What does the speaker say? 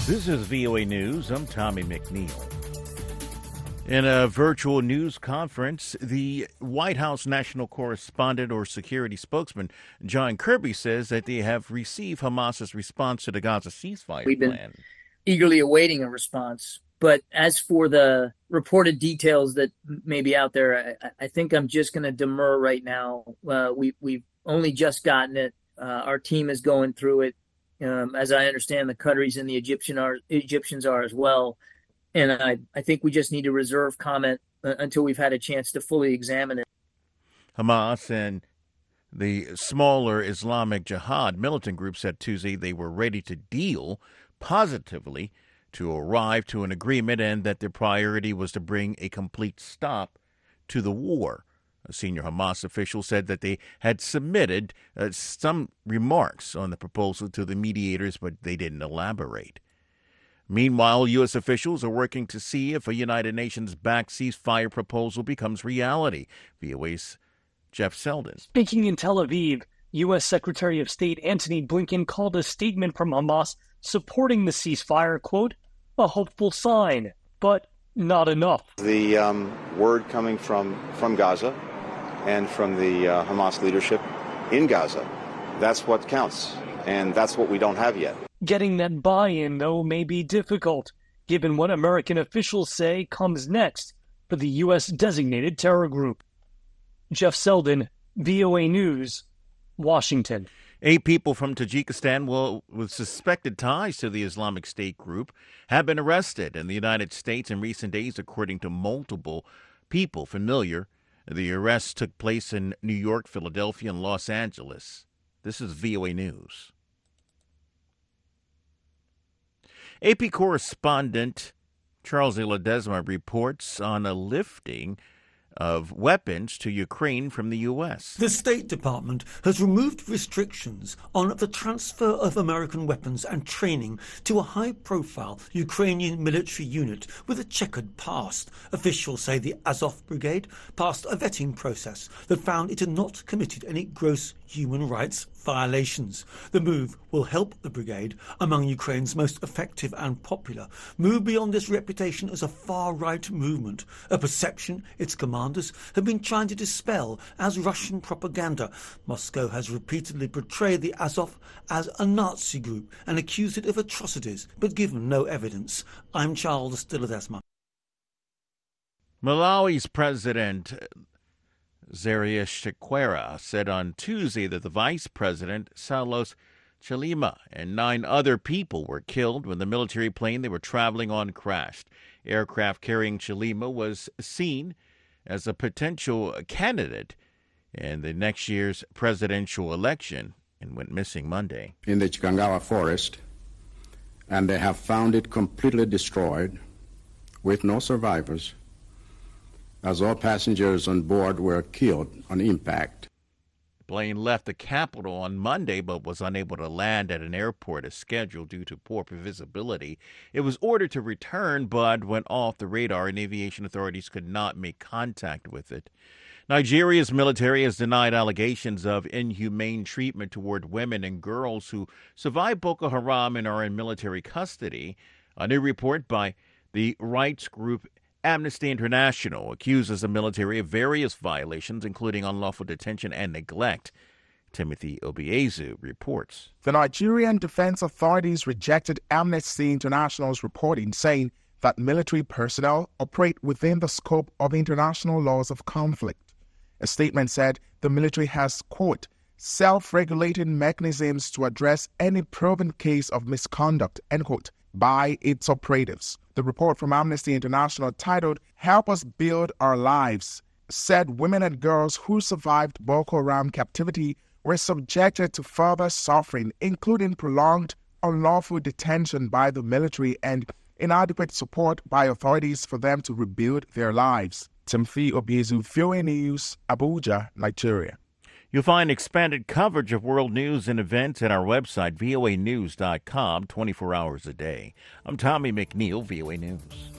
This is VOA News. I'm Tommy McNeil. In a virtual news conference, the White House national correspondent or security spokesman John Kirby says that they have received Hamas's response to the Gaza ceasefire We've been plan. eagerly awaiting a response. But as for the reported details that may be out there, I think I'm just going to demur right now. We've only just gotten it. Our team is going through it. As I understand, the Qataris and the Egyptians are as well. And I think we just need to reserve comment until we've had a chance to fully examine it. Hamas and the smaller Islamic Jihad militant group said Tuesday they were ready to deal positively to arrive to an agreement and that their priority was to bring a complete stop to the war. A senior Hamas official said that they had submitted some remarks on the proposal to the mediators, but they didn't elaborate. Meanwhile, U.S. officials are working to see if a United Nations-backed ceasefire proposal becomes reality. VOA's Jeff Selden. Speaking in Tel Aviv, U.S. Secretary of State Antony Blinken called a statement from Hamas supporting the ceasefire, quote, a hopeful sign, but not enough. The word coming from Gaza and from the Hamas leadership in Gaza, that's what counts, and that's what we don't have yet. Getting that buy-in, though, may be difficult, given what American officials say comes next for the U.S. designated terror group. Jeff Selden, VOA News, Washington. 8 people from Tajikistan with suspected ties to the Islamic State group have been arrested in the United States in recent days, according to multiple people familiar. The arrests took place in New York, Philadelphia, and Los Angeles. This is VOA News. AP correspondent Charles Ledesma reports on a lifting of weapons to Ukraine from the U.S. The State Department has removed restrictions on the transfer of American weapons and training to a high-profile Ukrainian military unit with a checkered past. Officials say the Azov Brigade passed a vetting process that found it had not committed any gross human rights violations. The move will help the brigade, among Ukraine's most effective and popular, move beyond its reputation as a far-right movement, a perception its commanders have been trying to dispel as Russian propaganda. Moscow has repeatedly portrayed the Azov as a Nazi group and accused it of atrocities, but given no evidence. I'm Charles Ledesma. Malawi's president Zaire Chakwera said on Tuesday that the vice president, Saulos Chilima, and 9 other people were killed when the military plane they were traveling on crashed. Aircraft carrying Chilima was seen as a potential candidate in the next year's presidential election and went missing Monday. In the Chikangawa forest, and they have found it completely destroyed with no survivors, as all passengers on board were killed on impact. The plane left the capital on Monday but was unable to land at an airport as scheduled due to poor visibility. It was ordered to return but went off the radar, and aviation authorities could not make contact with it. Nigeria's military has denied allegations of inhumane treatment toward women and girls who survived Boko Haram and are in military custody. A new report by the rights group Amnesty International accuses the military of various violations, including unlawful detention and neglect. Timothy Obiezu reports. The Nigerian Defense Authorities rejected Amnesty International's reporting, saying that military personnel operate within the scope of international laws of conflict. A statement said the military has, quote, self-regulating mechanisms to address any proven case of misconduct, end quote, by its operatives. The report from Amnesty International, titled Help Us Build Our Lives, said women and girls who survived Boko Haram captivity were subjected to further suffering, including prolonged unlawful detention by the military and inadequate support by authorities for them to rebuild their lives. Timothy Obiezu, VOA News, Abuja, Nigeria. You'll find expanded coverage of world news and events at our website, voanews.com, 24 hours a day. I'm Tommy McNeil, VOA News.